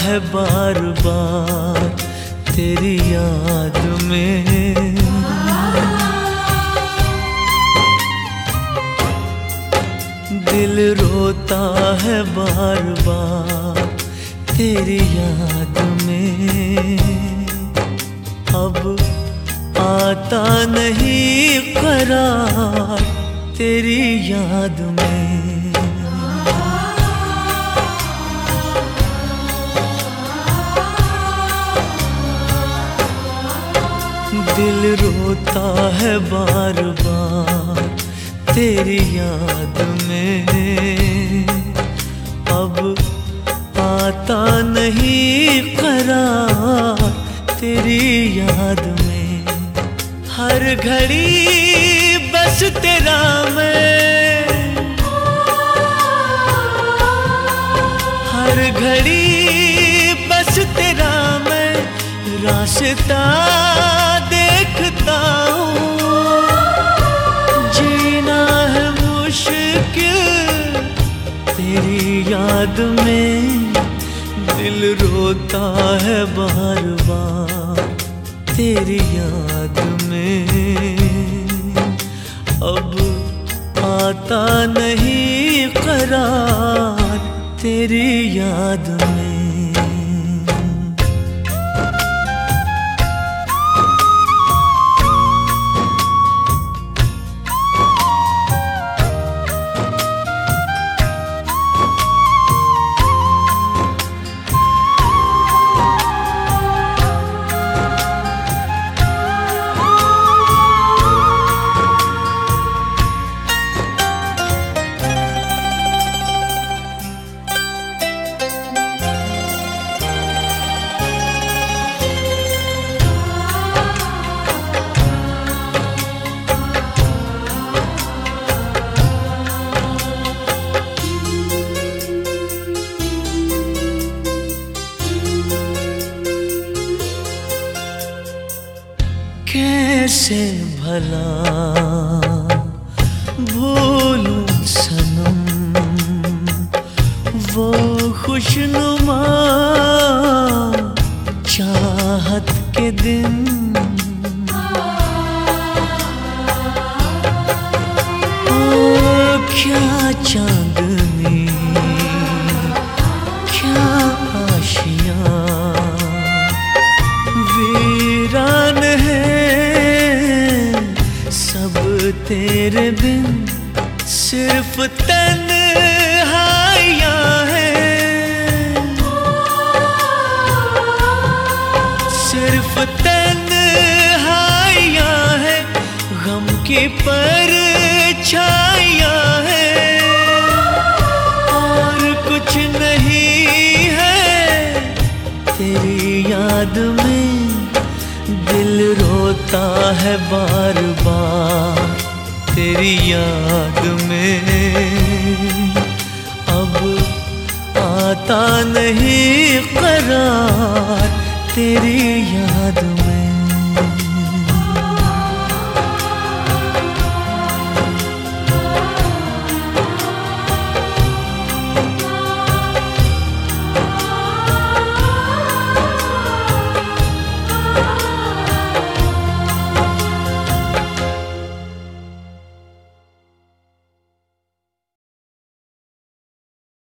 है बार बार तेरी याद में। दिल रोता है बार बार तेरी याद में। अब आता नहीं करार तेरी याद में। दिल रोता है बार बार तेरी याद में। अब आता नहीं करार तेरी याद में। हर घड़ी बस तेरा मैं, हर घड़ी बस तेरा मैं रास्ता देखता हूँ। जीना है मुश्किल तेरी याद में। दिल रोता है बार बार तेरी याद में। अब आता नहीं करार तेरी याद में। कैसे भला भूलूं सनम वो खुशनुमा चाहत के दिन। ओ क्या चांदनी क्या आशियाँ वीरान है सब तेरे बिन। सिर्फ तन्हाइयाँ हैं, सिर्फ तन्हाइयाँ हैं। गम की परछाइयाँ हैं और कुछ नहीं है तेरी याद में। दिल रोता है बार बार तेरी याद में। अब आता नहीं करार तेरी याद में।